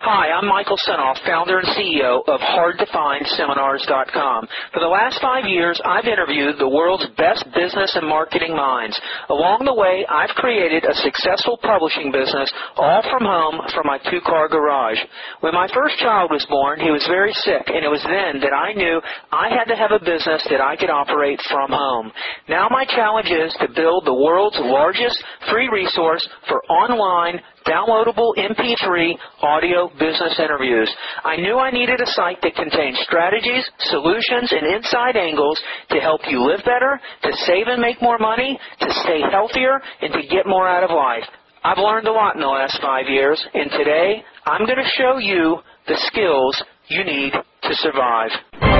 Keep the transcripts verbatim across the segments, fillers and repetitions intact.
Hi, I'm Michael Senoff, founder and C E O of hard to find seminars dot com. For the last five years, I've interviewed the world's best business and marketing minds. Along the way, I've created a successful publishing business all from home from my two-car garage. When my first child was born, he was very sick, and it was then that I knew I had to have a business that I could operate from home. Now my challenge is to build the world's largest free resource for online downloadable M P three audio business interviews. I knew I needed a site that contained strategies, solutions, and inside angles to help you live better, to save and make more money, to stay healthier, and to get more out of life. I've learned a lot in the last five years, and today I'm going to show you the skills you need to survive.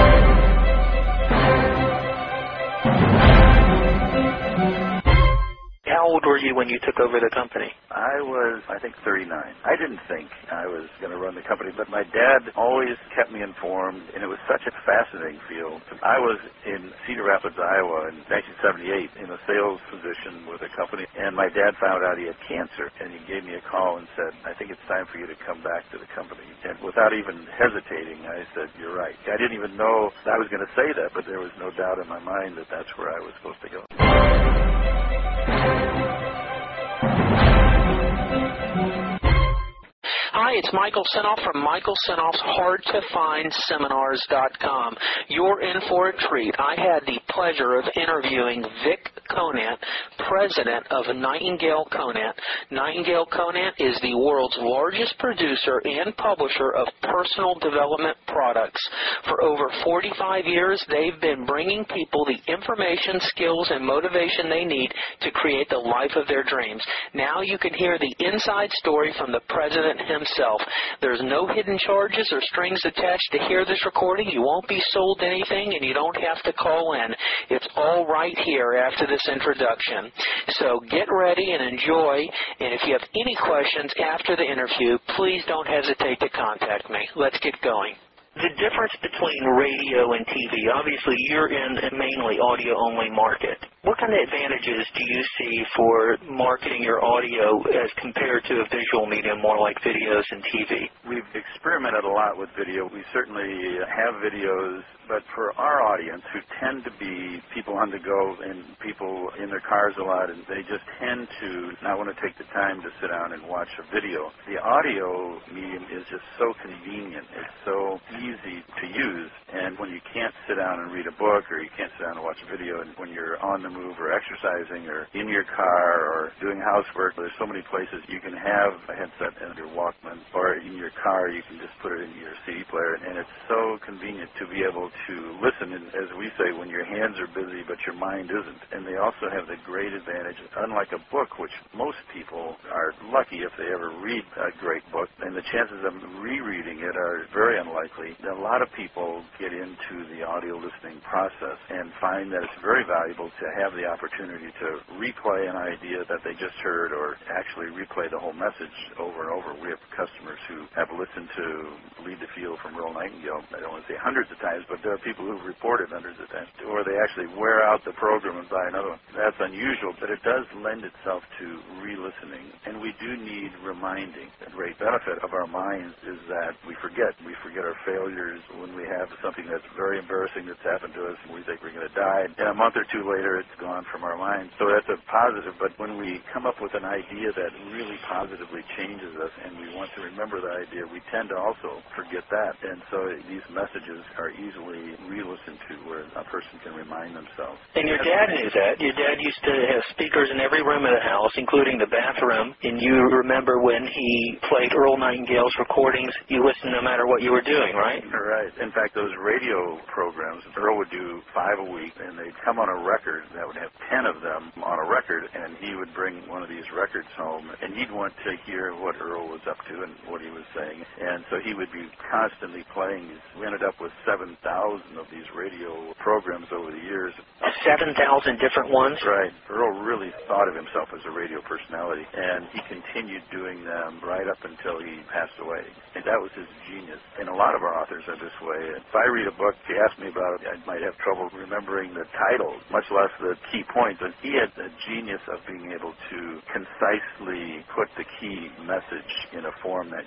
How old were you when you took over the company? I was, I think, thirty-nine. I didn't think I was going to run the company, but my dad always kept me informed, and it was such a fascinating field. I was in Cedar Rapids, Iowa in nineteen seventy-eight in a sales position with a company, and my dad found out he had cancer, and he gave me a call and said, I think it's time for you to come back to the company. And without even hesitating, I said, you're right. I didn't even know I was going to say that, but there was no doubt in my mind that that's where I was supposed to go. Hi, it's Michael Senoff from Michael Senoff's hard to find seminars dot com. You're in for a treat. I had the pleasure of interviewing Vic Conant, president of Nightingale Conant. Nightingale Conant is the world's largest producer and publisher of personal development products. For over forty-five years, they've been bringing people the information, skills, and motivation they need to create the life of their dreams. Now you can hear the inside story from the president himself. There's no hidden charges or strings attached to hear this recording. You won't be sold anything, and you don't have to call in. It's all right here after this introduction. So get ready and enjoy, and if you have any questions after the interview, please don't hesitate to contact me. Let's get going. The difference between radio and T V, obviously you're in a mainly audio-only market. What kind of advantages do you see for marketing your audio as compared to a visual medium, more like videos and T V? We've experimented a lot with video. We certainly have videos, but for our audience, who tend to be people on the go and people in their cars a lot, and they just tend to not want to take the time to sit down and watch a video, the audio medium is just so convenient. It's so easy to use, and when you can't sit down and read a book, or you can't sit down and watch a video, and when you're on the move or exercising or in your car or doing housework, there's so many places you can have a headset in your Walkman, or in your car you can just put it into your C D player, and it's so convenient to be able to listen, and as we say, when your hands are busy but your mind isn't. And they also have the great advantage, unlike a book, which most people are lucky if they ever read a great book, and the chances of rereading it are very unlikely. A lot of people get into the audio listening process and find that it's very valuable to have the opportunity to replay an idea that they just heard, or actually replay the whole message over and over. We have customers who have listened to Lead the Field from Earl Nightingale, I don't want to say hundreds of times, but there are people who've reported hundreds of times, or they actually wear out the program and buy another one. That's unusual, but it does lend itself to re-listening, and we do need reminding. The great benefit of our minds is that we forget. We forget our failures when we have something that's very embarrassing that's happened to us, and we think we're going to die, and a month or two later it's gone from our minds. So that's a positive, but when we come up with an idea that really positively changes us and we want to remember the idea, we tend to also forget that, and so these messages are easily re-listened to where a person can remind themselves. And your dad knew that. Your dad used to have speakers in every room of the house, including the bathroom, and you remember when he played Earl Nightingale's recordings, you listened no matter what you were doing, right? Right. In fact, those radio programs, Earl would do five a week, and they'd come on a record that would have ten of them on a record, and he would bring one of these records home, and he'd want to hear what Earl was up to and what he was saying, and so he would be constantly playing these. We ended up with seven thousand of these radio programs over the years. seven thousand different ones? Right. Earl really thought of himself as a radio personality, and he continued doing them right up until he passed away, and that was his genius. And a lot of our authors are this way. If I read a book, if you ask me about it, I might have trouble remembering the title, much less the key points. And he had the genius of being able to concisely put the key message in a form that you say,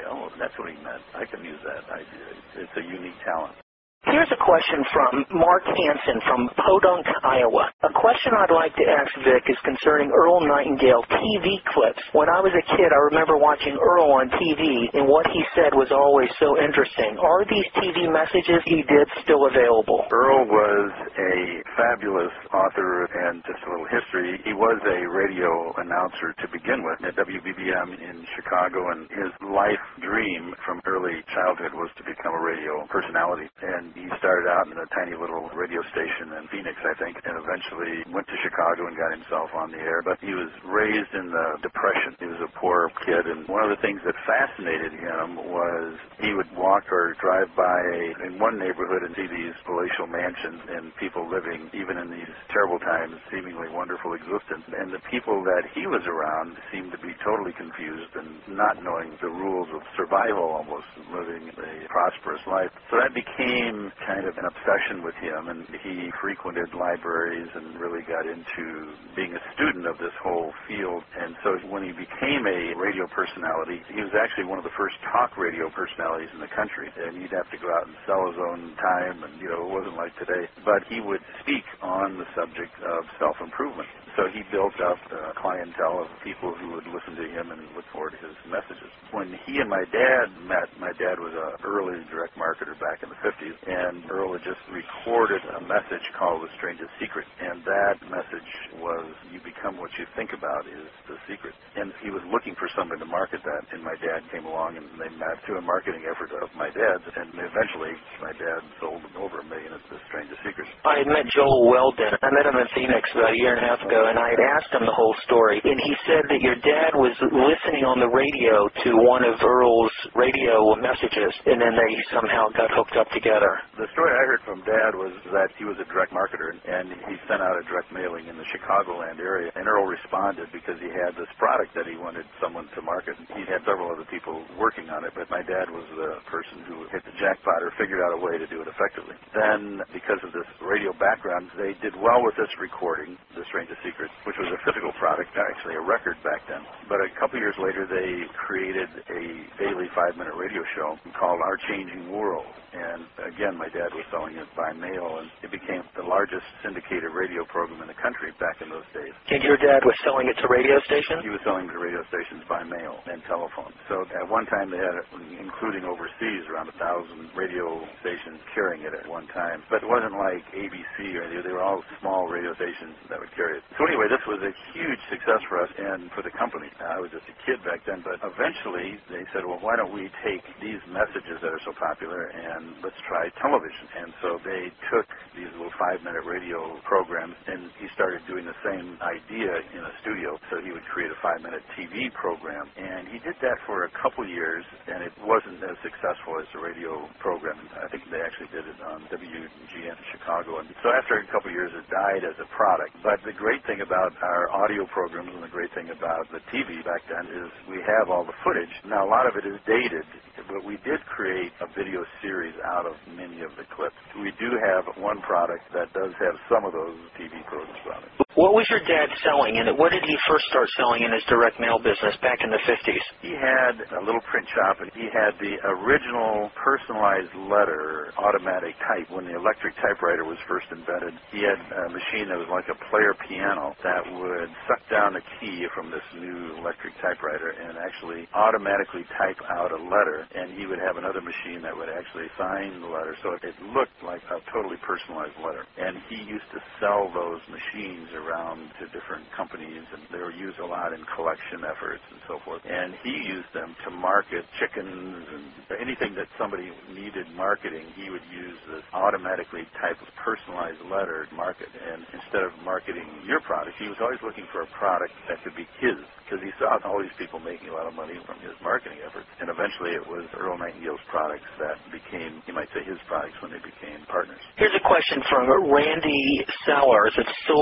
oh, that's what he meant. I can use that. I, it's a unique talent. Here's a question from Mark Hansen from Podunk, Iowa. A question I'd like to ask Vic is concerning Earl Nightingale T V clips. When I was a kid, I remember watching Earl on T V, and what he said was always so interesting. Are these T V messages he did still available? Earl was a fabulous author, and just a little history. He was a radio announcer to begin with at W B B M in Chicago, and his life dream from early childhood was to become a radio personality. And he started out in a tiny little radio station in Phoenix, I think, and eventually went to Chicago and got himself on the air. But he was raised in the Depression. He was a poor kid, and one of the things that fascinated him was he would walk or drive by in one neighborhood and see these palatial mansions and people living, even in these terrible times, seemingly wonderful existence. And the people that he was around seemed to be totally confused and not knowing the rules of survival, almost living a prosperous life. So that became kind of an obsession with him, and he frequented libraries and really got into being a student of this whole field. And so when he became a radio personality, he was actually one of the first talk radio personalities in the country, and he'd have to go out and sell his own time, and, you know, it wasn't like today. But he would speak on the subject of self-improvement. So he built up a clientele of people who would listen to him and look forward to his messages. When he and my dad met, my dad was an early direct marketer back in the fifties, and Earl had just recorded a message called The Strangest Secret. And that message was, you become what you think about is the secret. And he was looking for someone to market that, and my dad came along, and they met through a marketing effort of my dad's, and eventually my dad sold over a million of The Strangest Secret. I had met Joel Weldon. I met him in Phoenix about a year and a half ago, and I had asked him the whole story, and he said that your dad was listening on the radio to one of Earl's radio messages, and then they somehow got hooked up together. The story I heard from Dad was that he was a direct marketer, and he sent out a direct mailing in the Chicagoland area, and Earl responded because he had this product that he wanted someone to market. He had several other people working on it, but my dad was the person who hit the jackpot or figured out a way to do it effectively. Then, because of this radio background, they did well with this recording, The Strangest Secret, which was a physical product, actually a record back then. But a couple years later, they created a daily five-minute radio show called Our Changing World. And again, my dad was selling it by mail, and it became the largest syndicated radio program in the country back in those days. And your dad was selling it to radio stations? He was selling it to radio stations by mail and telephone. So at one time they had it, including overseas, around a thousand radio stations carrying it at one time. But it wasn't like A B C or anything. They were all small radio stations that would carry it. So anyway, this was a huge success for us and for the company. I was just a kid back then, but eventually they said, well, why don't we take these messages that are so popular and let's try television. And so they took these little five-minute radio programs, and he started doing the same idea in a studio. So he would create a five-minute T V program, and he did that for a couple years, and it wasn't as successful as the radio program. I think they actually did it on W G N in Chicago. And so after a couple years, it died as a product. But the great thing about our audio programs and the great thing about the T V back then is we have all the footage. Now, a lot of it is dated, but we did create a video series out of many of the clips. We do have one product that does have some of those T V programs on it. What was your dad selling, and what did he first start selling in his direct mail business back in the fifties? He had a little print shop, and he had the original personalized letter automatic type. When the electric typewriter was first invented, he had a machine that was like a player piano that would suck down a key from this new electric typewriter and actually automatically type out a letter, and he would have another machine that would actually sign the letter, so it looked like a totally personalized letter. And he used to sell those machines around to different companies, and they were used a lot in collection efforts and so forth. And he used them to market chickens and anything that somebody needed marketing. He would use this automatically typed personalized letter to market. And instead of marketing your product, he was always looking for a product that could be his, because he saw all these people making a lot of money from his marketing efforts. And eventually it was Earl Nightingale's products that became, you might say, his products when they became partners. Here's a question from Randy Sellers of Silver City,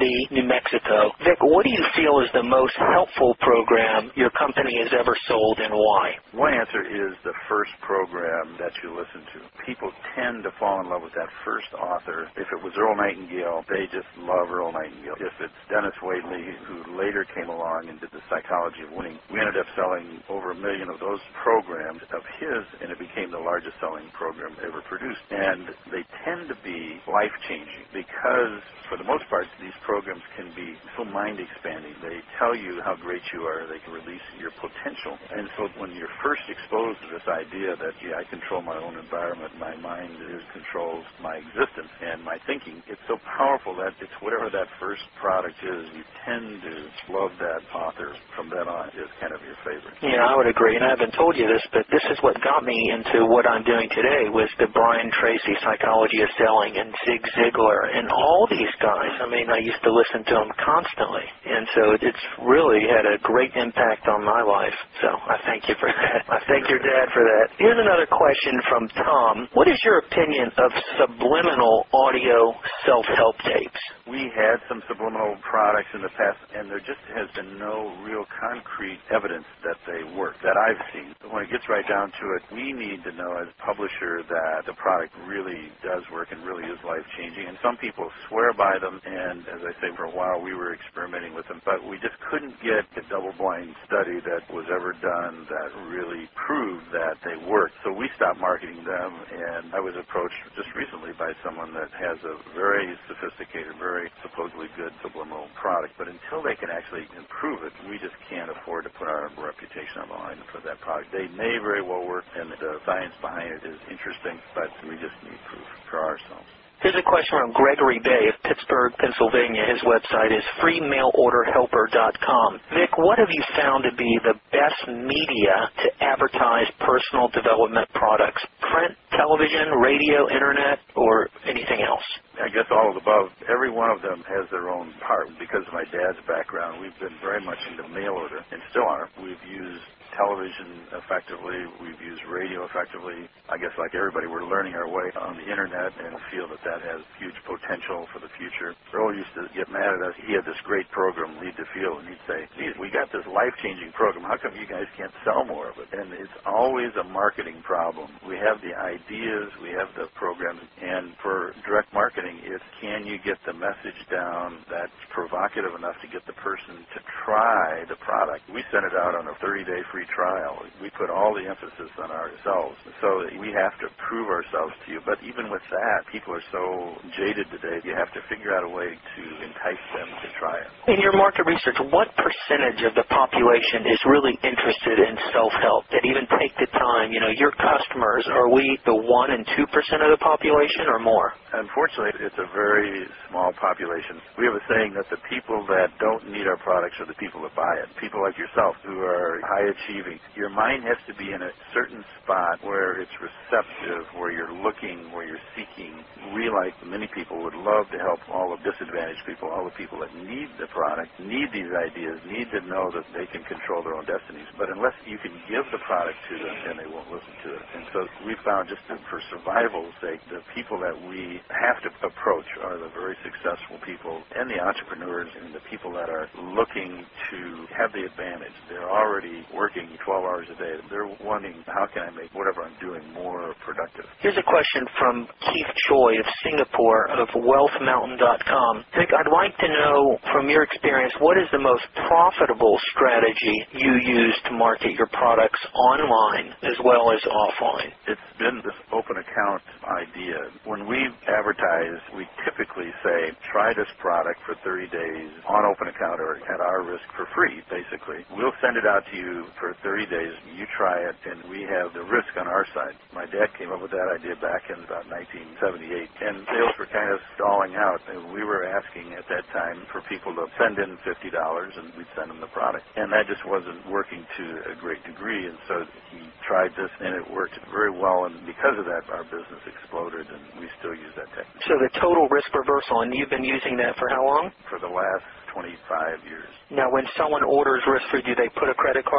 City, New Mexico. Vic, what do you feel is the most helpful program your company has ever sold, and why? One answer is the first program that you listen to. People tend to fall in love with that first author. If it was Earl Nightingale, they just love Earl Nightingale. If it's Dennis Waitley, who later came along and did The Psychology of Winning, we ended up selling over a million of those programs of his, and it became the largest selling program ever produced. And they tend to be life-changing because, for the most part, these programs can be so mind-expanding. They tell you how great you are. They can release your potential. And so when you're first exposed to this idea that, yeah, I control my own environment, my mind is, controls my existence and my thinking, it's so powerful that it's whatever that first product is, you tend to love that author from then on is kind of your favorite. Yeah, I would agree. And I haven't told you this, but this is what got me into what I'm doing today was the Brian Tracy Psychology of Selling and Zig Ziglar and all these guys. I mean, I used to listen to them constantly. And so it's really had a great impact on my life. So I thank you for that. I thank your dad for that. Here's another question from Tom. What is your opinion of subliminal audio self-help tapes? We had some subliminal products in the past, and there just has been no real concrete evidence that they work, that I've seen. But when it gets right down to it, we need to know as a publisher that the product really does work and really is life-changing. And some people swear by them, and as I say, for a while we were experimenting with them, but we just couldn't get a double-blind study that was ever done that really proved that they worked. So we stopped marketing them, and I was approached just recently by someone that has a very sophisticated, very supposedly good subliminal product, but until they can actually improve it, we just can't afford to put our reputation on the line for that product. They may very well work, and the science behind it is interesting, but we just need proof for ourselves. Here's a question from Gregory Bay of Pittsburgh, Pennsylvania. His website is free mail order helper dot com. Vic, what have you found to be the best media to advertise personal development products? Print, television, radio, internet, or anything else? I guess all of the above. Every one of them has their own part. Because of my dad's background, we've been very much into mail order, and still are. We've used television effectively. We've used radio effectively. I guess like everybody, we're learning our way on the internet and feel that that has huge potential for the future. Earl used to get mad at us. He had this great program, Lead to Feel, and he'd say, geez, we got this life-changing program. How come you guys can't sell more of it? And it's always a marketing problem. We have the ideas, we have the programs, and for direct marketing, it's can you get the message down that's provocative enough to get the person to try the product. We sent it out on a thirty-day free trial. We put all the emphasis on ourselves. So we have to prove ourselves to you. But even with that, people are so jaded today, you have to figure out a way to entice them to try it. In your market research, what percentage of the population is really interested in self-help that even take the time? You know, your customers, are we the one and two percent of the population or more? Unfortunately, it's a very small population. We have a saying that the people that don't need our products are the people that buy it. People like yourself who are high achieving. Your mind has to be in a certain spot where it's receptive, where you're looking, where you're seeking. We, like many people, would love to help all the disadvantaged people, all the people that need the product, need these ideas, need to know that they can control their own destinies. But unless you can give the product to them, then they won't listen to it. And so we found, just to, for survival's sake, the people that we have to approach are the very successful people and the entrepreneurs and the people that are looking to have the advantage. They're already working twelve hours a day. They're wanting, how can I make whatever I'm doing more productive? Here's a question from Keith Choi of Singapore of wealth mountain dot com. Vic, I'd like to know, from your experience, what is the most profitable strategy you use to market your products online as well as offline? It's been this open account idea. When we advertise, we typically say, try this product for thirty days on open account or at our risk for free, basically. We'll send it out to you for thirty days. You try it, and we have the risk on our side. My dad came up with that idea back in about nineteen seventy-eight, and sales were kind of stalling out. And we were asking at that time for people to send in fifty dollars, and we'd send them the product. And that just wasn't working to a great degree, and so he tried this, and it worked very well, and because of that, our business exploded, and we still use that technique. So the total risk reversal, and you've been using that for how long? For the last twenty-five years. Now, when someone orders risk-free, do they put a credit card down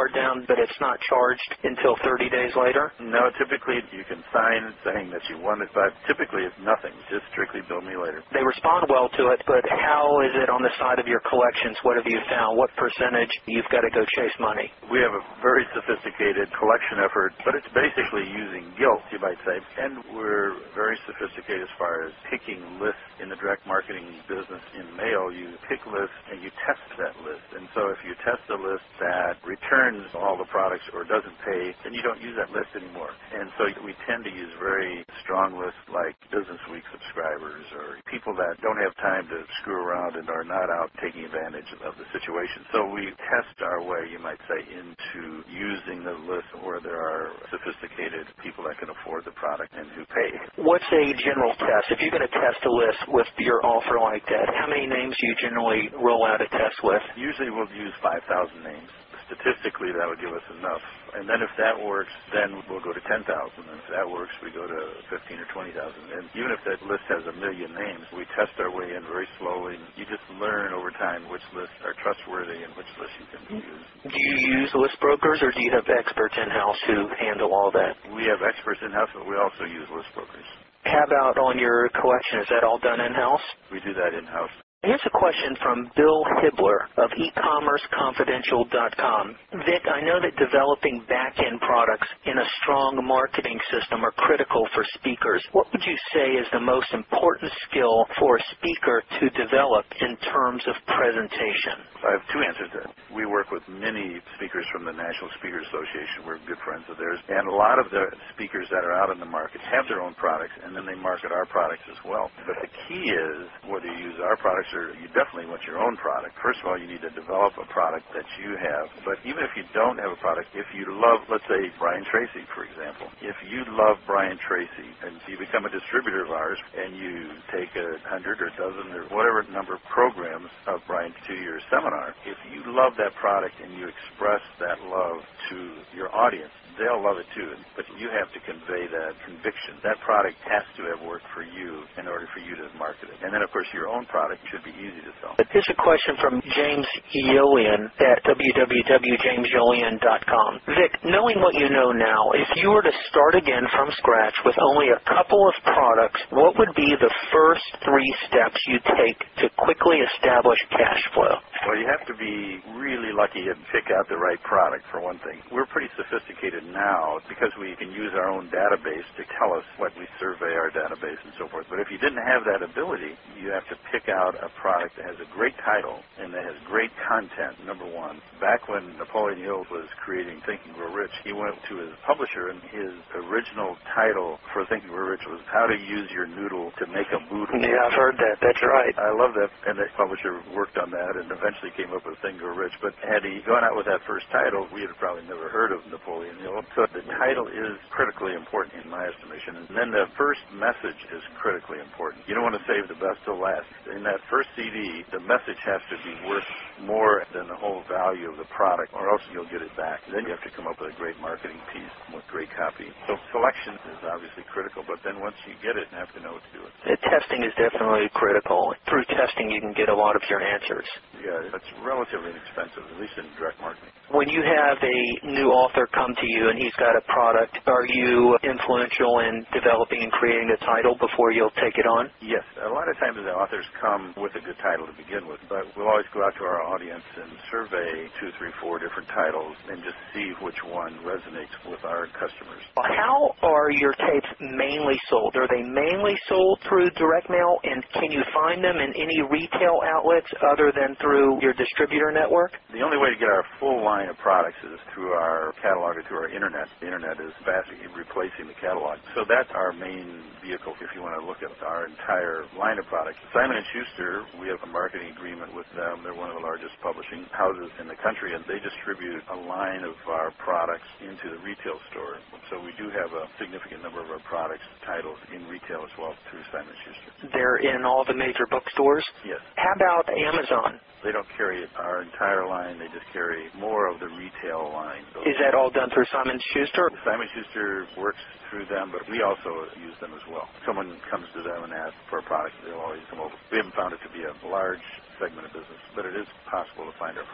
but it's not charged until thirty days later? No, typically you can sign saying that you want it, but typically it's nothing, just strictly bill me later. They respond well to it, but how is it on the side of your collections? What have you found? What percentage you've got to go chase money? We have a very sophisticated collection effort, but it's basically using guilt, you might say, and we're very sophisticated as far as picking lists in the direct marketing business. In mail, you pick lists and you test that list, and so if you test a list that returns all the products or doesn't pay, then you don't use that list anymore. And so we tend to use very strong lists like Business Week subscribers or people that don't have time to screw around and are not out taking advantage of the situation. So we test our way, you might say, into using the list where there are sophisticated people that can afford the product and who pay. What's a general test? If you're going to test a list with your offer like that, how many names do you generally roll out a test with? Usually we'll use five thousand names. Statistically, that would give us enough. And then if that works, then we'll go to ten thousand. And if that works, we go to fifteen or twenty thousand. And even if that list has a million names, we test our way in very slowly. You just learn over time which lists are trustworthy and which lists you can use. Do you use list brokers, or do you have experts in-house who handle all that? We have experts in-house, but we also use list brokers. How about on your collection? Is that all done in-house? We do that in-house. Here's a question from Bill Hibbler of e commerce confidential dot com. Vic, I know that developing back-end products in a strong marketing system are critical for speakers. What would you say is the most important skill for a speaker to develop in terms of presentation? I have two answers to that. We work with many speakers from the National Speakers Association. We're good friends of theirs. And a lot of the speakers that are out in the market have their own products, and then they market our products as well. But the key is, whether you use our products or you definitely want your own product. First of all, you need to develop a product that you have. But even if you don't have a product, if you love, let's say, Brian Tracy, for example, if you love Brian Tracy and you become a distributor of ours and you take a hundred or dozen or whatever number of programs of Brian to your seminar, if you love that product and you express that love to your audience, they'll love it too. But you have to convey that conviction. That product has to have worked for you in order for you to market it. And then, of course, your own product should be easy to sell. Here's a question from James Yolian at w w w dot james yolian dot com. Vic, knowing what you know now, if you were to start again from scratch with only a couple of products, what would be the first three steps you take to quickly establish cash flow? Well, you have to be really lucky and pick out the right product, for one thing. We're pretty sophisticated now because we can use our own database to tell us what we survey our database and so forth. But if you didn't have that ability, you have to pick out a product that has a great title and that has great content, number one. Back when Napoleon Hill was creating Think and Grow Rich, he went to his publisher and his original title for Think and Grow Rich was How to Use Your Noodle to Make a Boodle. Yeah, I've heard that. That's right. I love that. And the publisher worked on that and eventually came up with Think and Grow Rich. But had he gone out with that first title, we had probably never heard of Napoleon Hill. So the title is critically important in my estimation. And then the first message is critically important. You don't want to save the best till last. In that first C D, the message has to be worth more than the whole value of the product, or else you'll get it back. Then you have to come up with a great marketing piece with great copy. So selection is obviously critical, but then once you get it, you have to know what to do with it. The testing is definitely critical. Through testing, you can get a lot of your answers. Yeah, it's relatively inexpensive, at least in direct marketing. When you have a new author come to you and he's got a product, are you influential in developing and creating a title before you'll take it on? Yes. A lot of times the authors come with a good title to begin with, but we'll always go out to our audience and survey two, three, four different titles and just see which one resonates with our customers. How are your tapes mainly sold? Are they mainly sold through direct mail, and can you find them in any retail outlets other than through your distributor network? The only way to get our full line of products is through our catalog or through our internet. The internet is fast replacing the catalog. So that's our main vehicle if you want to look at our entire line of products. Simon and Schuster, we have a marketing agreement with them. They're one of the largest publishing houses in the country, and they distribute a line of our products into the retail store. So we do have a significant number of our products titles in retail as well through Simon and Schuster. They're in all the major bookstores? Yes. How about Amazon? They don't carry our entire line. They just carry more of the retail line. So is that all done through Simon Schuster? Simon Schuster works through them, but we also use them as well. Someone comes to them and asks for a product, they'll always come over. We haven't found it to be a large segment of business, but it is possible to find our products.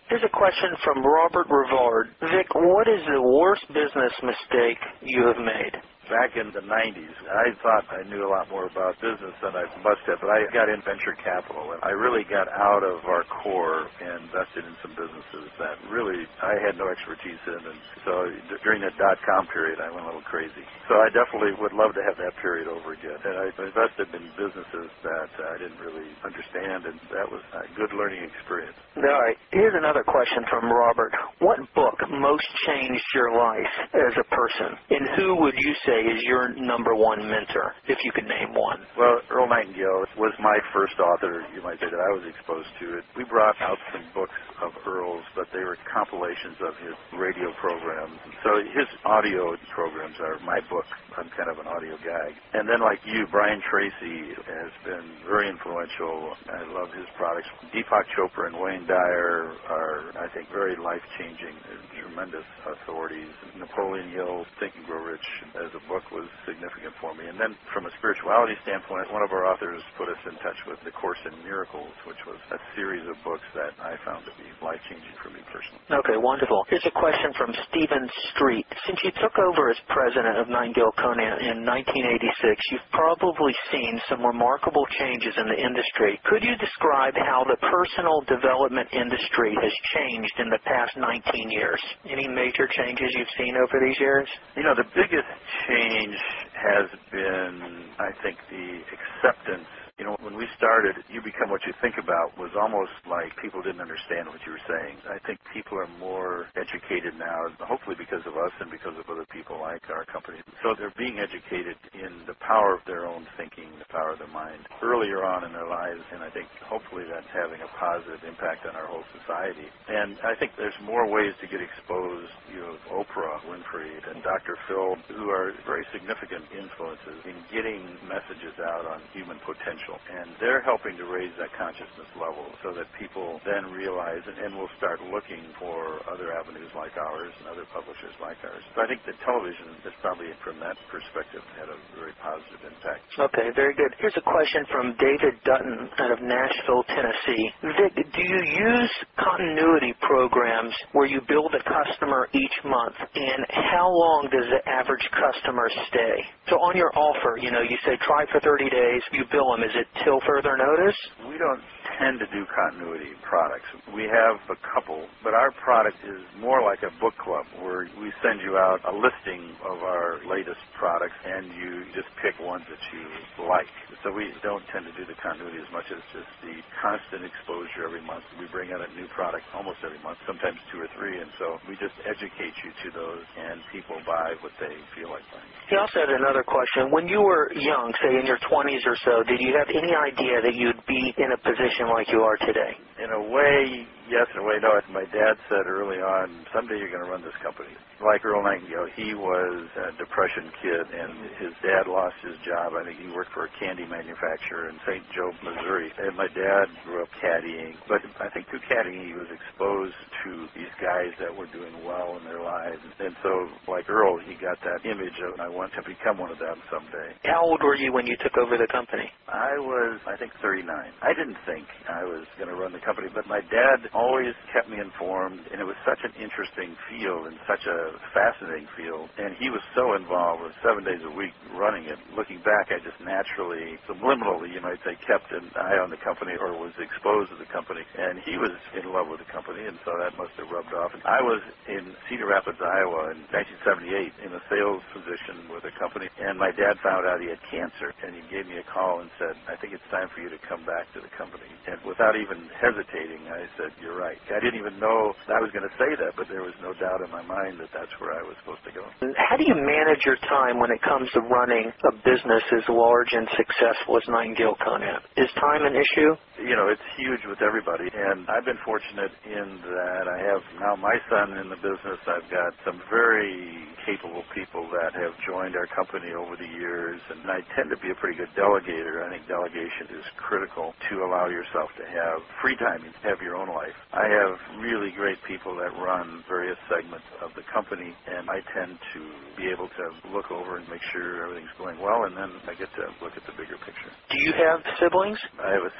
Here's a question from Robert Rivard. Vic, what is the worst business mistake you have made? Back in the nineties, I thought I knew a lot more about business than I must have, but I got in venture capital, and I really got out of our core and invested in some businesses that really I had no expertise in, and so during that dot-com period, I went a little crazy. So I definitely would love to have that period over again, and I invested in businesses that I didn't really understand, and that was a good learning experience. All right. Here's another question from Robert. What book most changed your life as a person, and who would you say is your number one mentor, if you could name one? Well, Earl Nightingale was my first author, you might say, that I was exposed to. It. We brought out some books of Earl's, but they were compilations of his radio programs. So his audio programs are my book. I'm kind of an audio guy. And then like you, Brian Tracy has been very influential. I love his products. Deepak Chopra and Wayne Dyer are, I think, very life-changing, tremendous authorities. Napoleon Hill, Think and Grow Rich, as a book was significant for me. And then from a spirituality standpoint, one of our authors put us in touch with The Course in Miracles, which was a series of books that I found to be life-changing for me personally. Okay, wonderful. Here's a question from Stephen Street. Since you took over as president of Nightingale Conant in nineteen eighty-six, you've probably seen some remarkable changes in the industry. Could you describe how the personal development industry has changed in the past nineteen years? Any major changes you've seen over these years? You know, the biggest change has been, I think, the acceptance. You know, when we started, You Become What You Think About was almost like people didn't understand what you were saying. I think people are more educated now, hopefully because of us and because of other people like our company. So they're being educated in the power of their own thinking, the power of their mind, earlier on in their lives, and I think hopefully that's having a positive impact on our whole society. And I think there's more ways to get exposed. You know, Oprah Winfrey and Doctor Phil, who are very significant influences in getting messages out on human potential. And they're helping to raise that consciousness level so that people then realize and, and will start looking for other avenues like ours and other publishers like ours. So I think that television has probably, from that perspective, had a very positive impact. Okay, very good. Here's a question from David Dutton out of Nashville, Tennessee. Vic, do you use continuity programs where you build a customer each month, and how long does the average customer stay? So on your offer, you know, you say try for thirty days, you bill them. Is it till further notice? We don't tend to do continuity products. We have a couple, but our product is more like a book club where we send you out a listing of our latest products and you just pick ones that you like. So we don't tend to do the continuity as much as just the constant exposure every month. We bring out a new product almost every month, sometimes two or three, and so we just educate you to those and people buy what they feel like buying. He also had another question. When you were young, say in your twenties or so, did you have any idea that you'd be in a position like you are today? In a way, yes. In a way, no. My dad said early on, someday you're going to run this company. Like Earl Nightingale, he was a Depression kid, and his dad lost his job. I think he worked for a candy manufacturer in Saint Joe, Missouri. And my dad grew up caddying. But I think through caddying, he was exposed to these guys that were doing well in their lives. And so, like Earl, he got that image of, I want to become one of them someday. How old were you when you took over the company? I was, I think, thirty-nine. I didn't think I was going to run the company, but my dad always kept me informed, and it was such an interesting field and such a fascinating field, and he was so involved with seven days a week running it. Looking back, I just naturally, subliminally, you might say, kept an eye on the company or was exposed to the company, and he was in love with the company, and so that must have rubbed off. I was in Cedar Rapids, Iowa in nineteen seventy-eight in a sales position with a company, and my dad found out he had cancer, and he gave me a call and said, I think it's time for you to come back to the company. And without even hesitating, I said, you're right. I didn't even know I was going to say that, but there was no doubt in my mind that that's where I was supposed to go. How do you manage your time when it comes to running a business as large and successful as Nightingale Conant? Is time an issue? You know, it's huge with everybody, and I've been fortunate in that I have now my son in the business. I've got some very capable people that have joined our company over the years, and I tend to be a pretty good delegator. I think delegation is critical to allow yourself to have free time and have your own life. I have really great people that run various segments of the company, and I tend to be able to look over and make sure everything's going well, and then I get to look at the bigger picture. Do you have siblings? I have a sister who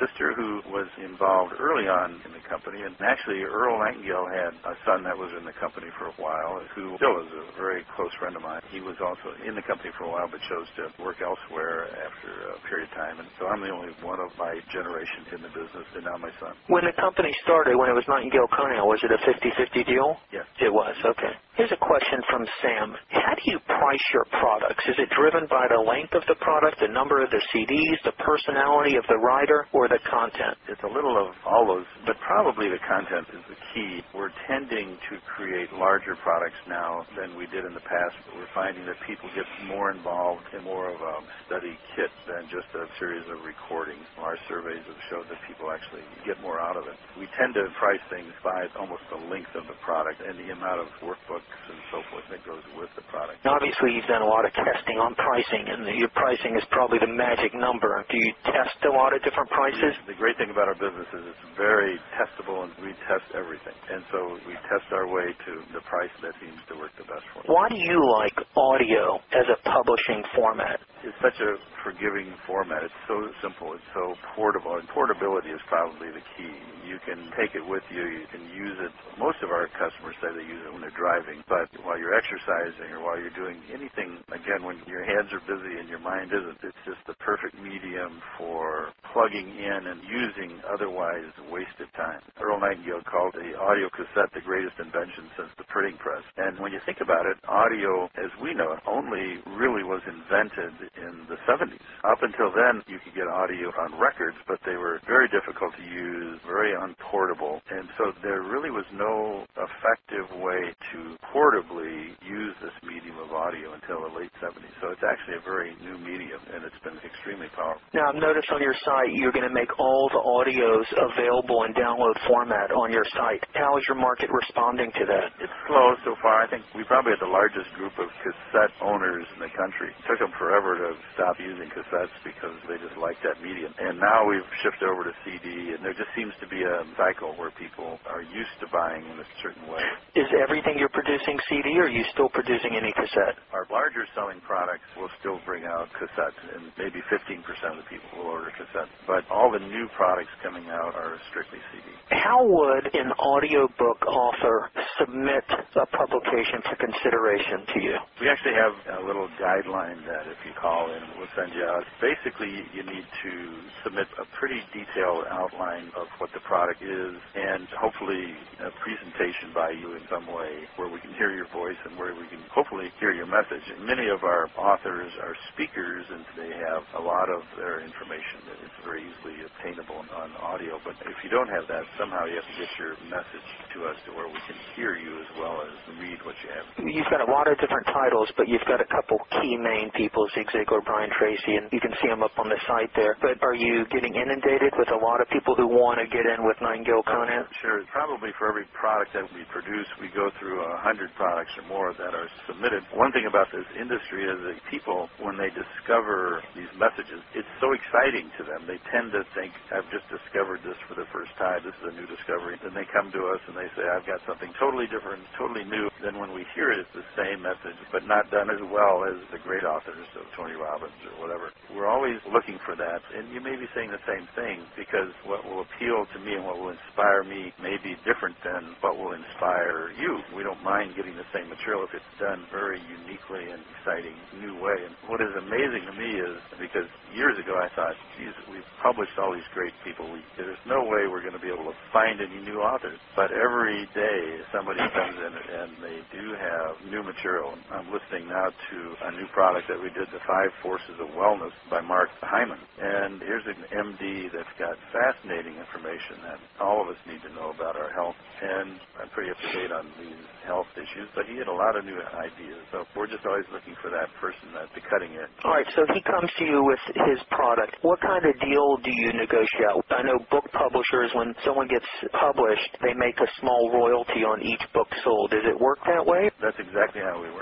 who was involved early on in the company, and actually Earl Nightingale had a son that was in the company for a while, who still is a very close friend of mine. He was also in the company for a while, but chose to work elsewhere after a period of time, and so I'm the only one of my generation in the business, and now my son. When the company started, when it was Nightingale Conant, was it a fifty-fifty deal? Yes. It was, okay. Here's a question from Sam. How do you price your products? Is it driven by the length of the product, the number of the C Ds, the personality of the writer, or the content? It's a little of all those, but probably the content is the key. We're tending to create larger products now than we did in the past. We're finding that people get more involved in more of a study kit than just a series of recordings. Our surveys have showed that people actually get more out of it. We tend to price things by almost the length of the product and the amount of workbooks and so forth that goes with the product. Obviously, you've done a lot of testing on pricing, and your pricing is probably the magic number. Do you test a lot of different prices? The great thing about our business is it's very testable, and we test everything. And so we test our way to the price that seems to work the best for us. Why do you like audio as a publishing format? It's such a forgiving format. It's so simple. It's so portable. And portability is probably the key. You can take it with you. You can use it. Most of our customers say they use it when they're driving. But while you're exercising or while you're doing anything, again, when your hands are busy and your mind isn't, it's just the perfect medium for plugging in and using otherwise wasted time. Earl Nightingale called the audio cassette the greatest invention since the printing press. And when you think about it, audio, as we know it, only really was invented in the seventies. Up until then, you could get audio on records, but they were very difficult to use, very unportable. And so there really was no effective way to portably use this medium of audio until the late seventies. So it's actually a very new medium, and it's been extremely powerful. Now, I've noticed on your site you're going to make all the audios available in download format on your site. How is your market responding to that? It's slow so far. I think we probably have the largest group of cassette owners in the country. It took them forever to stop using cassettes because they just like that medium. And now we've shifted over to C D, and there just seems to be a cycle where people are used to buying in a certain way. Is everything you're producing C D, or are you still producing any cassette? Our larger selling products will still bring out cassettes, and maybe fifteen percent of the people will order cassettes. But all the new products coming out are strictly C D. How would an audiobook author submit a publication for consideration to you? We actually have a little guideline that if you call in, we'll send you out. Basically, you need to submit a pretty detailed outline of what the product is, and hopefully a presentation by you in some way where we can hear your voice and where we can hopefully hear your message. Many of our authors are speakers, and they have a lot of their information that is very easily obtainable on audio. But if you don't have that, somehow you have to get your message to us to where we can hear you as well as read what you have. You've got a lot of different titles, but you've got a couple key main people, Zig Ziglar, Brian Tracy, and you can see them up on the site there. But are you getting inundated with a lot of people who want to get in with Nightingale Conant? Sure. Probably for every product that we produce, we go through a hundred products or more that are submitted. One thing about this industry is that people, when they discover these messages, it's so exciting to them. They tend to think, I've just discovered this for the first time. This is a new discovery. Then they come to us and they say, I've got something totally different, totally new. Then when we hear it, it's the same message, but not done as well as the great authors of Tony Robbins or whatever. We're always looking for that. And you may be saying the same thing, because what will appeal to me and what will inspire me may be different than what will inspire you. We don't mind getting the same material if it's done very uniquely and exciting new way. And what is amazing to me is, because years ago I thought, geez, we've published all these great people. We, there's no way we're going to be able to find any new authors. But every day somebody comes in and they do have new material. I'm listening now to a new product that we did, The Five Forces of Wellness by Mark Hyman. And here's an M D that's got fascinating information that all of us need to know about our health. And I'm pretty up to date on these health issues, but he had a lot of new ideas. So we're just always looking for that person at the cutting edge. All right, so he comes to you with his product. What kind of deal do you negotiate? I know book publishers, when someone gets published, they make a small royalty on each book sold. Does it work that way? That's exactly how we work. We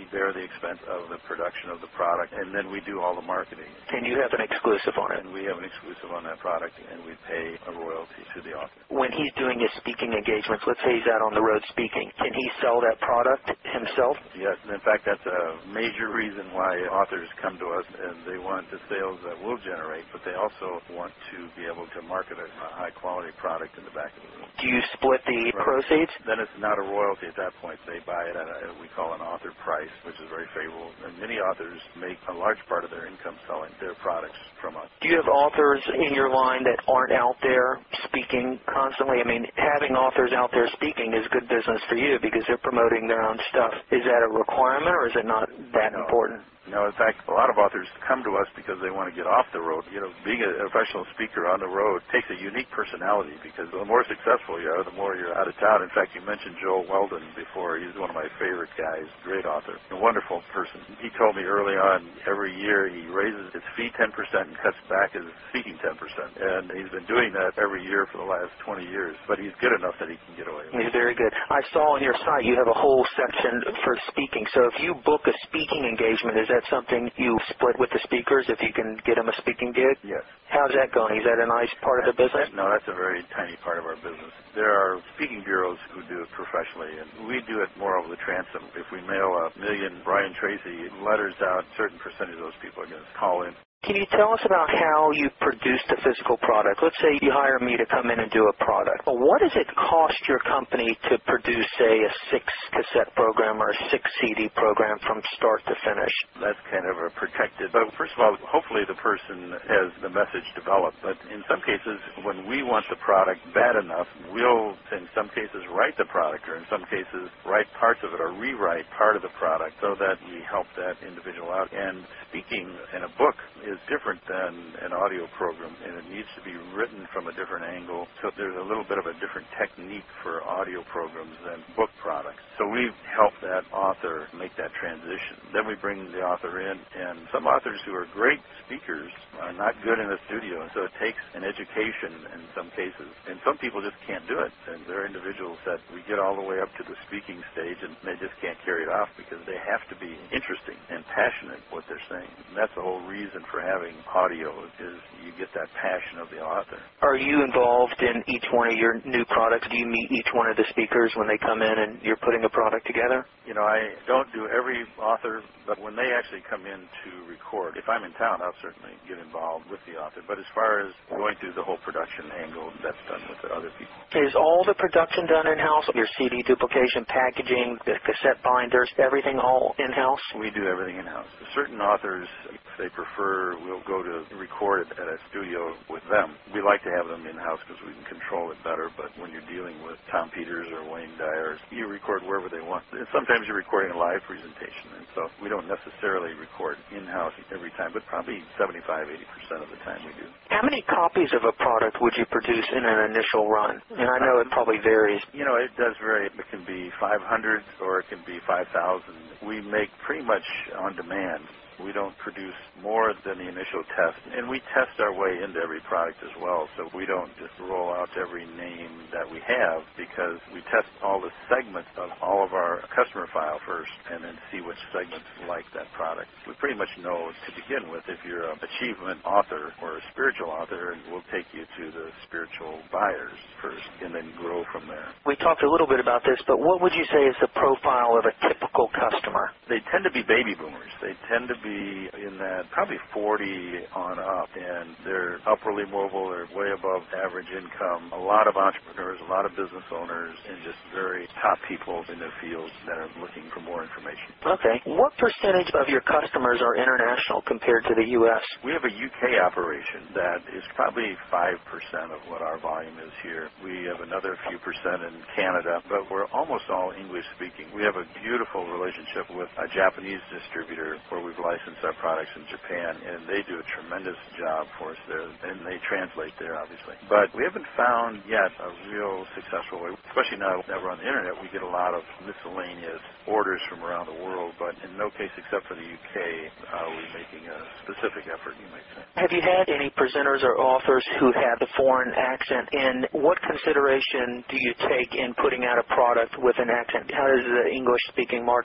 bear the expense of the production of the product, and then we do all the marketing. And you have an exclusive on it. And we have an exclusive on that product, and we pay a royalty to the author. When he's doing his speaking engagements, let's say he's out on the road speaking, can he sell that product himself? Yes. In fact, that's a major reason why authors come to us, and they want the sales that we'll generate, but they also want to be able to market a high-quality product in the back of the room. Do you split the right. proceeds? Then it's not a royalty at that point. They buy it at a, we call an author price, which is very favorable. And many authors make a large part of their income selling their products from us. Do you have authors in your line that aren't out there speaking constantly? I mean, having authors out there speaking is good business for you because they're promoting their own stuff. Is that a requirement, or is it not that no. important? No, in fact, a lot of authors come to us because they want to get off the road. You know, being a professional speaker on the road takes a unique personality because the more successful you are, the more you're out of town. In fact, you mentioned Joel Weldon before. He's one of my favorite guys, great author, a wonderful person. He told me early on, every year he raises his fee ten percent and cuts back his speaking ten percent. And he's been doing that every year for the last twenty years. But he's good enough that he can get away with it. He's very good. I saw on your site you have a whole section for speaking. So if you book a speaking engagement, is that something you split with the speakers if you can get them a speaking gig? Yes. How's that going? Is that a nice part of the business? No, that's a very tiny part of our business. There are speaking bureaus who do it professionally, and we do it more over the transom. If we mail a million Brian Tracy letters out, a certain percentage of those people are going to call in. Can you tell us about how you produce the physical product? Let's say you hire me to come in and do a product. Well, what does it cost your company to produce, say, a six-cassette program or a six-C D program from start to finish? That's kind of a protected. But first of all, hopefully the person has the message developed. But in some cases, when we want the product bad enough, we'll, in some cases, write the product, or in some cases, write parts of it or rewrite part of the product so that we help that individual out. And speaking in a book is different than an audio program, and it needs to be written from a different angle. So there's a little bit of a different technique for audio programs than book products. So we've helped that author make that transition. Then we bring the author in, and some authors who are great speakers are not good in the studio, and so it takes an education in some cases. And some people just can't do it, and there are individuals that we get all the way up to the speaking stage, and they just can't carry it off because they have to be interesting and passionate what they're saying. And that's the whole reason for having audio is you get that passion of the author. Are you involved in each one of your new products? Do you meet each one of the speakers when they come in and you're putting a product together? You know, I don't do every author, but when they actually come in to record, if I'm in town, I'll certainly get involved with the author. But as far as going through the whole production angle, that's done with the other people. Is all the production done in-house? Your C D duplication, packaging, the cassette binders, everything all in-house? We do everything in-house. Certain authors, if they prefer, we'll go to record it at a studio with them. We like to have them in-house because we can control it better, but when you're dealing with Tom Peters or Wayne Dyer, you record wherever they want. And sometimes you're recording a live presentation, and so we don't necessarily record in-house every time, but probably seventy-five, eighty percent of the time we do. How many copies of a product would you produce in an initial run? And I know it probably varies. You know, it does vary. It can be five hundred or it can be five thousand. We make pretty much on demand. We don't produce more than the initial test. And we test our way into every product as well, so we don't just roll out every name that we have because we test all the segments of all of our customer file first and then see which segments like that product. We pretty much know to begin with if you're an achievement author or a spiritual author, and we'll take you to the spiritual buyers first and then grow from there. We talked a little bit about this, but what would you say is the profile of a typical customer? They tend to be baby boomers. They tend to be be in that probably forty on up, and they're upwardly mobile, they're way above average income. A lot of entrepreneurs, a lot of business owners, and just very top people in their fields that are looking for more information. Okay. What percentage of your customers are international compared to the U S? We have a U K operation that is probably five percent of what our volume is here. We have another few percent in Canada, but we're almost all English speaking. We have a beautiful relationship with a Japanese distributor where we've licensed our products in Japan, and they do a tremendous job for us there, and they translate there, obviously. But we haven't found yet a real successful way, especially now that we're on the Internet. We get a lot of miscellaneous orders from around the world, but in no case except for the U K are we making a specific effort, you might say. Have you had any presenters or authors who have the foreign accent, and what consideration do you take in putting out a product with an accent? How does the English-speaking market respond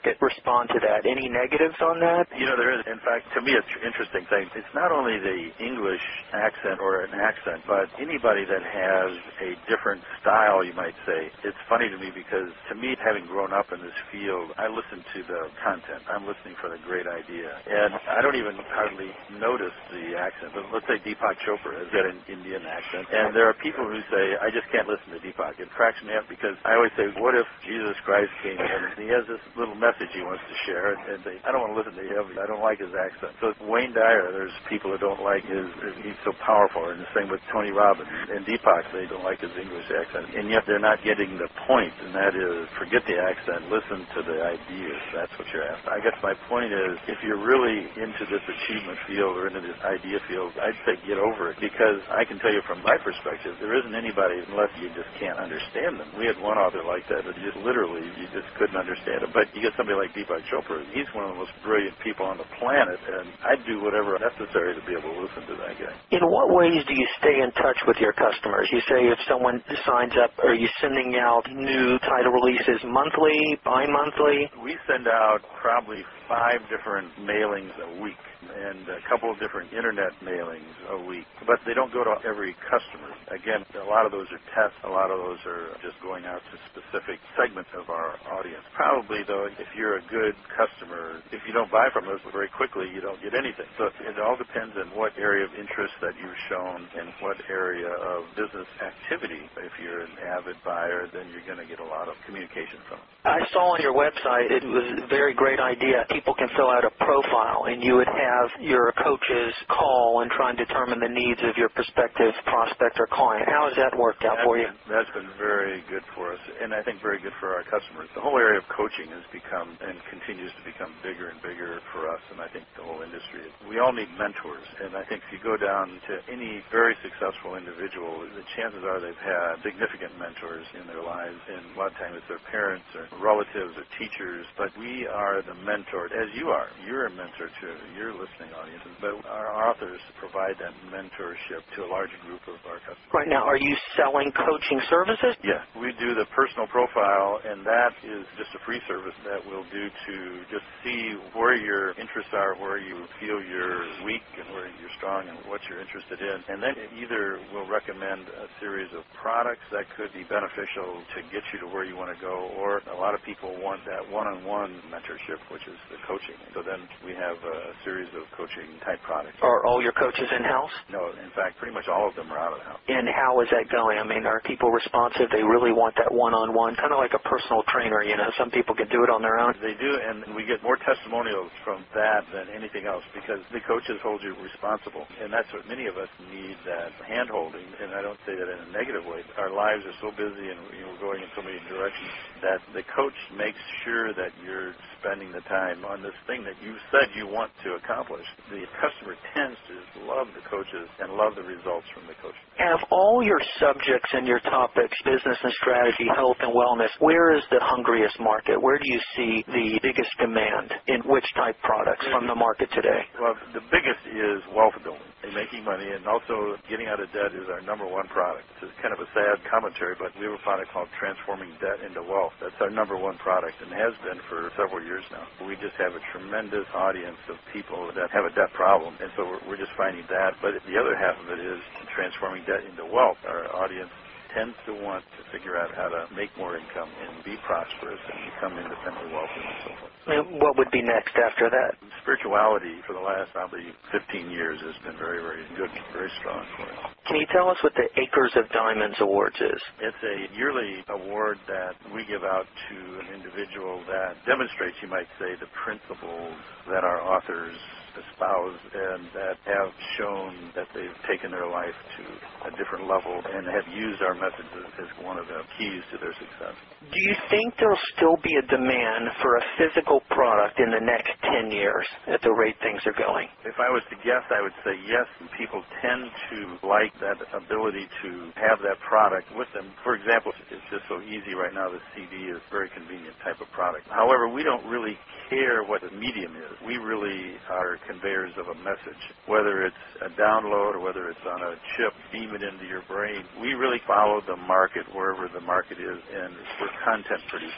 respond to that? Any negatives on that? You know, there is. In fact, to me, it's an interesting thing. It's not only the English accent or an accent, but anybody that has a different style, you might say. It's funny to me because, to me, having grown up in this field, I listen to the content. I'm listening for the great idea. And I don't even hardly notice the accent. But let's say Deepak Chopra has got an Indian accent. And there are people who say, I just can't listen to Deepak. It cracks me up because I always say, what if Jesus Christ came in and he has this little message he wants to share, and they, I don't want to listen to him. I don't like his accent. So Wayne Dyer, there's people that don't like his, he's so powerful, and the same with Tony Robbins. And Deepak, they don't like his English accent. And yet they're not getting the point, and that is, forget the accent, listen to the ideas. That's what you're after. I guess my point is, if you're really into this achievement field or into this idea field, I'd say get over it, because I can tell you from my perspective, there isn't anybody, unless you just can't understand them. We had one author like that, that just literally, you just couldn't understand him. But you get somebody like Deepak Chopra, he's one of the most brilliant people on the planet, and I'd do whatever necessary to be able to listen to that guy. In what ways do you stay in touch with your customers? You say if someone signs up, are you sending out new title releases monthly, bi-monthly? We send out probably five different mailings a week and a couple of different internet mailings a week, but they don't go to every customer. Again, a lot of those are tests. A lot of those are just going out to specific segments of our audience. Probably, though, if you're a good customer, if you don't buy from us very quickly, you don't get anything. So it all depends on what area of interest that you've shown and what area of business activity. If you're an avid buyer, then you're going to get a lot of communication from it. I saw on your website, it was a very great idea. People can fill out a profile, and you would have your coaches call and try and determine the needs of your prospective prospect or client. How has that worked out that's for you? Been, that's been very good for us, and I think very good for our customers. The whole area of coaching has become and continues to become bigger and bigger for us, and I think the whole industry. We all need mentors, and I think if you go down to any very successful individual, the chances are they've had significant mentors in their lives, and a lot of times it's their parents or relatives or teachers, but we are the mentor, as you are. You're a mentor to your listening audiences, but our authors provide that mentorship to a larger group of our customers. Right now, are you selling coaching services? Yeah, we do the personal profile, and that is just a free service that we'll do to just see where your interests are, where you feel you're weak and where you're strong and what you're interested in. And then either we'll recommend a series of products that could be beneficial to get you to where you want to go, or a lot of people want that one-on-one mentorship, which is the coaching. So then we have a series of coaching-type products. Are all your coaches in-house? No, in fact, pretty much all of them are out of the house. And how is that going? I mean, are people responsive? They really want that one-on-one, kind of like a personal trainer, you know. Some people can do it on their own. They do, and we get more testimonials from that than anything else, because the coaches hold you responsible. And that's what many of us need, that hand-holding. And I don't say that in a negative way. Our lives are so busy and you know, we're going in so many directions that the coach makes sure that you're spending the time on this thing that you said you want to accomplish. The customer tends to love the coaches and love the results from the coaches. Of all your subjects and your topics, business and strategy, health and wellness, where is the hungriest market? Where do you see the biggest demand in which type products from the market today? Well, the biggest is wealth building and making money, and also getting out of debt is our number one product. It's kind of a sad commentary, but we have a product called Transforming Debt into Wealth. That's our number one product and has been for several years now. We just have a tremendous audience of people that have a debt problem, and so we're, we're just finding that. But the other half of it is transforming debt into wealth. Our audience tends to want to figure out how to make more income and be prosperous and become independently wealthy and so forth. And what would be next after that? Spirituality for the last probably fifteen years has been very, very good, very strong for us. Can you tell us what the Acres of Diamonds Awards is? It's a yearly award that we give out to an individual that demonstrates, you might say, the principles that our authors espouse and that have shown that they've taken their life to a different level and have used our messages as one of the keys to their success. Do you think there'll still be a demand for a physical product in the next ten years at the rate things are going? If I was to guess, I would say yes. People tend to like that ability to have that product with them. For example, it's just so easy right now. The C D is a very convenient type of product. However, we don't really care what the medium is. We really are conveyors of a message, whether it's a download or whether it's on a chip, beam it into your brain. We really follow the market wherever the market is, and we're content producers.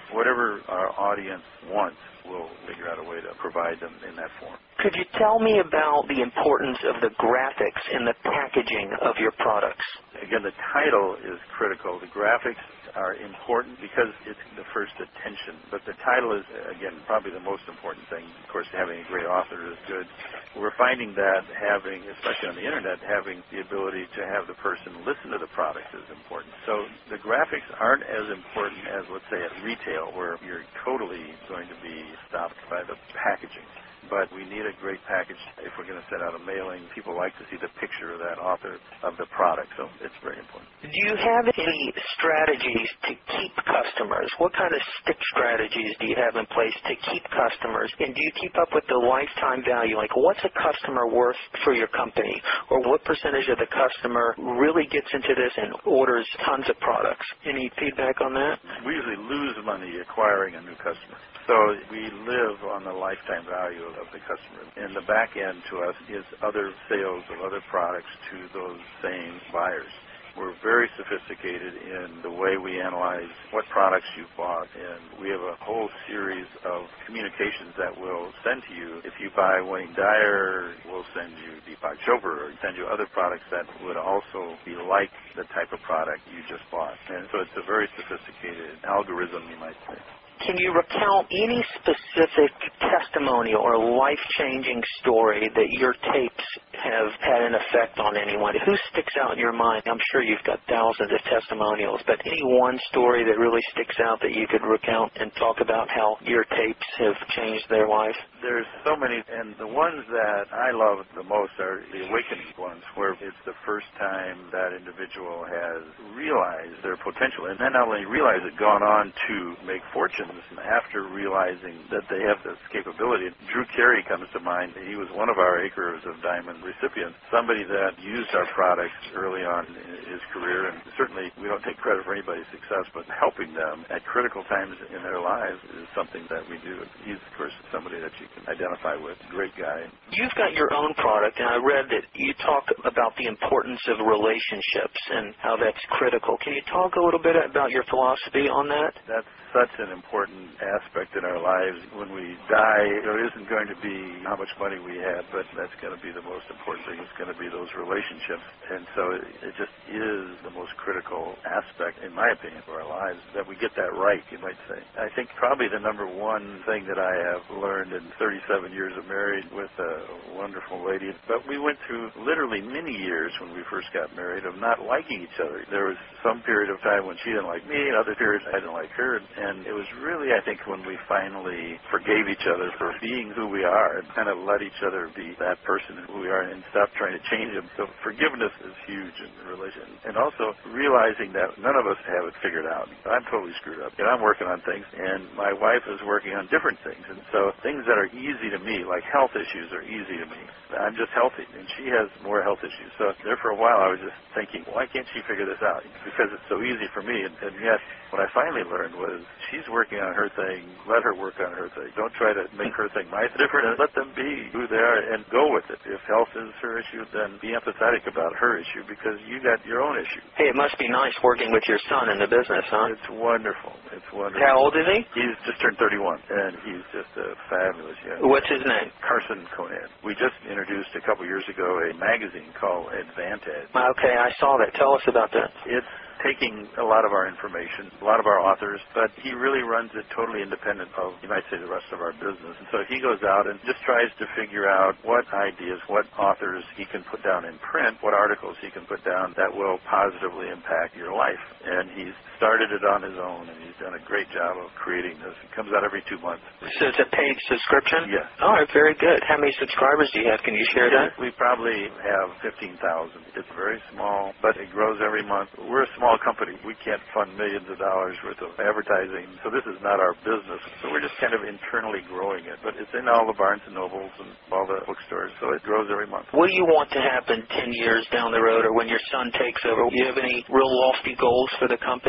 whatever our audience wants, we'll figure out a way to provide them in that form. Could you tell me about the importance of the graphics in the packaging of your products? Again, the title is critical. The graphics are important because it's the first attention. But the title is, again, probably the most important thing. Of course, having a great author is good. We're finding that having, especially on the Internet, having the ability to have the person listen to the product is important. So the graphics aren't as important as, let's say, at retail, where you're totally going to be stopped by the packaging. But we need a great package if we're going to send out a mailing. People like to see the picture of that author of the product, so it's very important. Do you have any strategies to keep customers? What kind of stick strategies do you have in place to keep customers? And do you keep up with the lifetime value? Like, what's a customer worth for your company? Or what percentage of the customer really gets into this and orders tons of products? Any feedback on that? We usually lose money acquiring a new customer. So we live on the lifetime value of the customer. And the back end to us is other sales of other products to those same buyers. We're very sophisticated in the way we analyze what products you've bought, and we have a whole series of communications that we'll send to you. If you buy Wayne Dyer, we'll send you Deepak Chopra, or send you other products that would also be like the type of product you just bought. And so it's a very sophisticated algorithm, you might say. Can you recount any specific testimonial or life-changing story that your tapes have had an effect on anyone? Who sticks out in your mind? I'm sure you've got thousands of testimonials, but any one story that really sticks out that you could recount and talk about how your tapes have changed their life? There's so many, and the ones that I love the most are the awakening ones, where it's the first time that individual has realized their potential, and then not only realized it, gone on to make fortunes after realizing that they have this capability. Drew Carey comes to mind. He was one of our Acres of Diamond recipients, somebody that used our products early on in his career, and certainly we don't take credit for anybody's success, but helping them at critical times in their lives is something that we do. He's, of course, somebody that you can identify with. Great guy. You've got your own product, and I read that you talk about the importance of relationships and how that's critical. Can you talk a little bit about your philosophy on that? That's such an important aspect in our lives. When we die, there isn't going to be how much money we have, but that's going to be the most important thing. It's going to be those relationships. And so it, it just is the most critical aspect, in my opinion, of our lives, that we get that right, you might say. I think probably the number one thing that I have learned in thirty-seven years of married with a wonderful lady, but we went through literally many years when we first got married of not liking each other. There was some period of time when she didn't like me, and other periods I didn't like her. And it was really, I think, when we finally forgave each other for being who we are and kind of let each other be that person who we are and stop trying to change them. So forgiveness is huge in religion. And also realizing that none of us have it figured out. I'm totally screwed up. And I'm working on things, and my wife is working on different things. And so things that are easy to me, like health issues, are easy to me. I'm just healthy, and she has more health issues. So there for a while I was just thinking, why can't she figure this out? Because it's so easy for me. And, and yet what I finally learned was she's working on her thing. Let her work on her thing. Don't try to make her thing my different, and let them be who they are and go with it. If health is her issue, then be empathetic about her issue, because you got your own issue. Hey, it must be nice working with your son in the business, huh? It's wonderful. It's wonderful. How old is he? He's just turned thirty-one, and he's just a fabulous young. What's his name? Carson Conant. We just introduced a couple years ago a magazine called Advantage. Okay, I saw that. Tell us about that. It's taking a lot of our information, a lot of our authors, but he really runs it totally independent of, you might say, the rest of our business. And so he goes out and just tries to figure out what ideas, what authors he can put down in print, what articles he can put down that will positively impact your life. And he's started it on his own, and he's done a great job of creating this. It comes out every two months. So it's a paid subscription? Yes. All right, very good. How many subscribers do you have? Can you share Yeah, that? we probably have fifteen thousand. It's very small, but it grows every month. We're a small company. We can't fund millions of dollars worth of advertising, so this is not our business. So we're just kind of internally growing it. But it's in all the Barnes and Nobles and all the bookstores, so it grows every month. What do you want to happen ten years down the road, or when your son takes over? Do you have any real lofty goals for the company?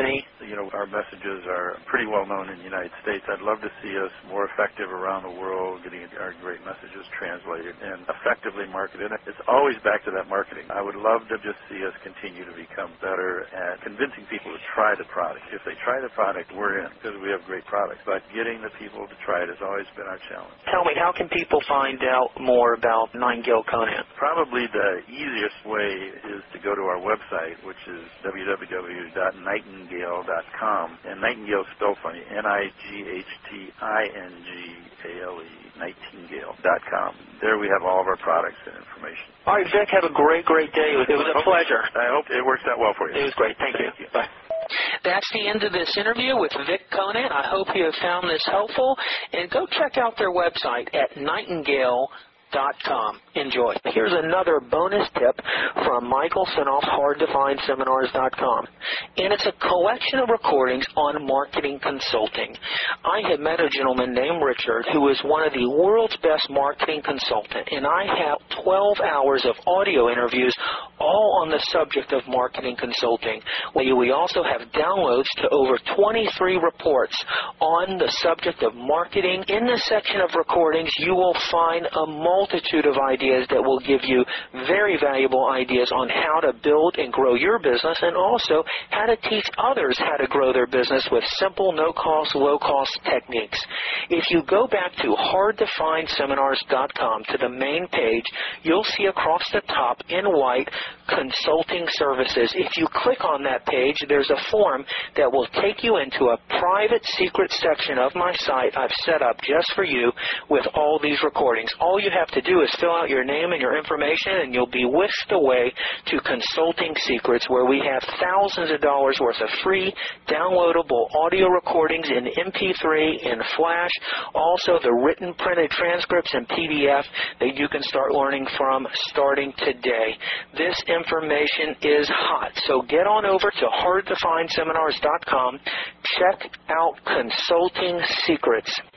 You know, our messages are pretty well known in the United States. I'd love to see us more effective around the world, getting our great messages translated and effectively marketed. It's always back to that marketing. I would love to just see us continue to become better at convincing people to try the product. If they try the product, we're in, because we have great products. But getting the people to try it has always been our challenge. Tell me, how can people find out more about Nightingale Conant? Probably the easiest way is to go to our website, which is w w w dot nightingale dot com. And Nightingale is spelled funny, N I G H T I N G A L E, nightingale dot com. There we have all of our products and information. All right, Vic, have a great, great day. It was, it was a pleasure. I hope it works out well for you. It was great. Thank, Thank you. you. Bye. That's the end of this interview with Vic Conant. I hope you have found this helpful. And go check out their website at nightingale dot com. Enjoy. Here's another bonus tip from Michael Senoff's hard to find seminars dot com. And it's a collection of recordings on marketing consulting. I had met a gentleman named Richard who is one of the world's best marketing consultants, and I have twelve hours of audio interviews all on the subject of marketing consulting. We also have downloads to over twenty-three reports on the subject of marketing. In this section of recordings, you will find a multitude of ideas that will give you very valuable ideas on how to build and grow your business, and also how to teach others how to grow their business with simple, no-cost, low-cost techniques. If you go back to hard to find seminars dot com to the main page, you'll see across the top in white consulting services. If you click on that page, there's a form that will take you into a private secret section of my site I've set up just for you with all these recordings. All you have to do is fill out your name and your information, and you'll be whisked away to Consulting Secrets, where we have thousands of dollars worth of free downloadable audio recordings in M P three, in Flash, also the written printed transcripts in P D F that you can start learning from starting today. This information is hot, so get on over to hard to find seminars dot com. Check out Consulting Secrets.